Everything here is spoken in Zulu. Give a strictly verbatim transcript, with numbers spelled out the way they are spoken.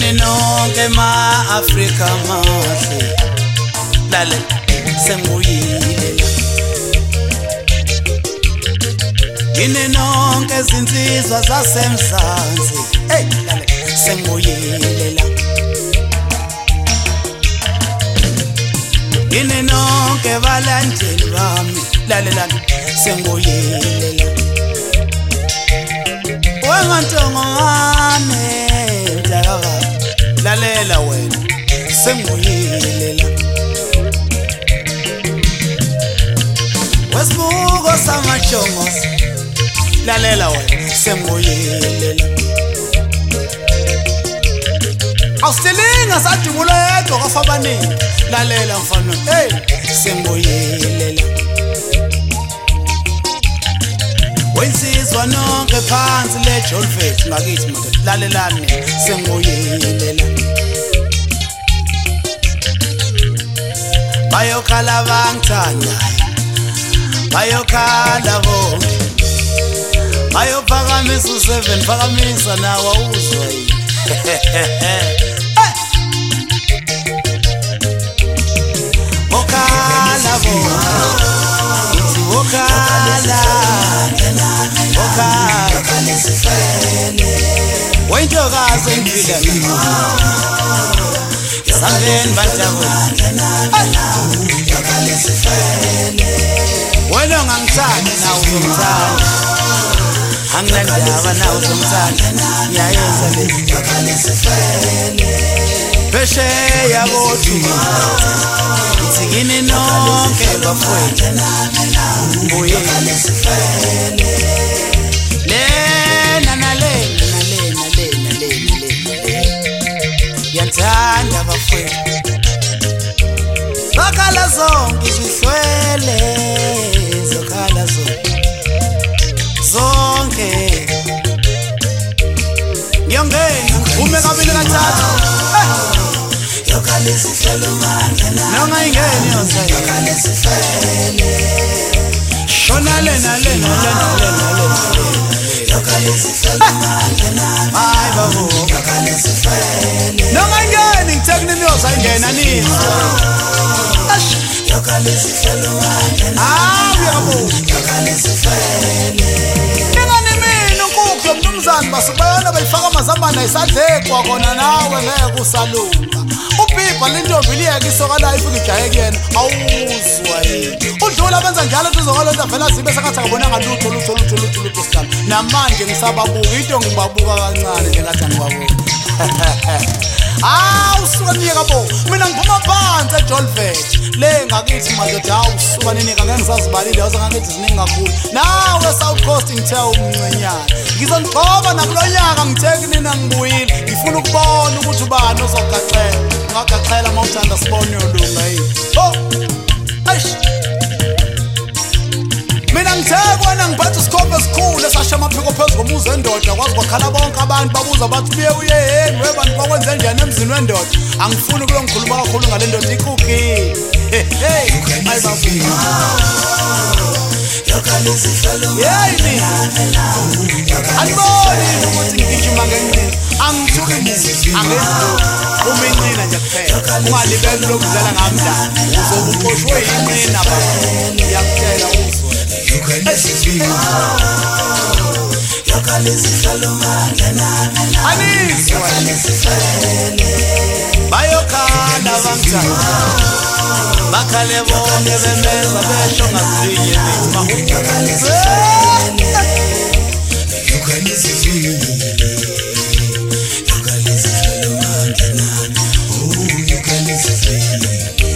Yini nonke ma Africa mahle lale senguyile la Yini nonke izinsizwa zasemzansi hey lale senguyile la Yini nonke balandeli bami lale lale senguyile la Wengantongane mdakaba lalela wena senguyile la Wesibuko samachongos lalela wena senguyile la Awusilinga sadumulo yedwa kwafabaningi lalela mfana hey senguyile la Wensizwa nonke phansi le Jolvet ngakithi manje lalelani senguyile la Bayokhala bangithanda Bayokhala bonke Bayophakamisa u7 phakamisa nawe uzwa yini Okhala bonke Okhala Okhala Wentokazi engifika ngimo Sangeni bantawe Wena ngangithanda nawe uzongithanda Anginandaba nawe uzongithanda Ngiyayenza le Phesheya kodwa Yini nonke bafowethu Mbuyele sifele Lena nalena nalena lena lena lena Yanthanda bafowethu Bakhala zonke izihlwele Zokhala zonke Zonke Ngiyongena ngiphume kabili kathathu Yokale sifele mangena Noma ingene yonke yokale sifele Shona lena lena lena lena lena Yokale sifele mangena Hayi babo yokale sifele Noma ingene ngithekini niyoza ingena nizwa Ash yokale sifele mangena Ah yabo yokale sifele Ngene mina unkukhu yomnumzane basubayona bayifaka amazambane isadlekwa kona nawe ngeke usalunga Upipa lintombi liyeke isokala ifike ijaye kuyena awuzwa yini udlula benza njalo tuzokala into vela zibe sakathi akubonanga lutho lutho lutho lutho lutho sikhala namanje ngisababuka into ngibabuka kancane nje ngathi ngibabuka Ah usuka niyeka bo mina ngiphuma phansi eJolvet le ngakithi madoda awusuka ninika ngeke ngisazibalile yazo ngakithi ziningi kakhulu nawe South Coast ngithe umncinyana ngizonigqoba nakulonyaka ngitheki nina ngibuyile ngifuna ukubona ukuthi ubani ozogaqela ngagaqela mawuthanda sibone yolunga yini oh eish mina ngithekwana ngiphatha isikhope esikhulu esasha amaphiko phezulu komuzi endoda kwazi kwakhala bonke abantu babuza bathi buye uye yeni webantu bakwenze njani emzini wendoda angifuni kulo ngikhuluma kakhulu ngale ndoda ikukile hey hey ayibafika yokale sihlalo yeyini aniboni ukuthi ngijima ngencini angithuki imuzi angezo umincina nje kuphela ungalibeli lokudlala ngamdala uzobuqoshwe yini naba yakutshela uzwe yokale sihlalo yokale sihlalo mangena anizwa yokale sihlalo bayokhala bangithanda bakhale bonke bemeza besho ngazinye bithi yokale sihlalo yokale sihlalo yokale sihlalo mangena oh yokale sihlalo